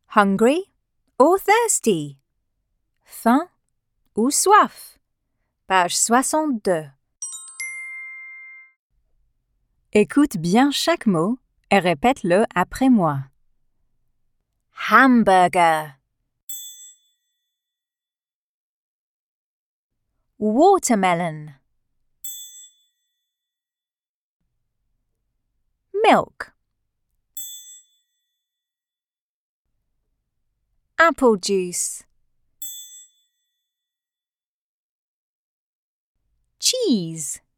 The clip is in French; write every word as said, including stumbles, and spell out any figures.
Hungry or thirsty? Faim ou soif? Page soixante-deux. Écoute bien chaque mot et répète-le après moi. Hamburger. Watermelon. Milk. Apple juice. Cheese.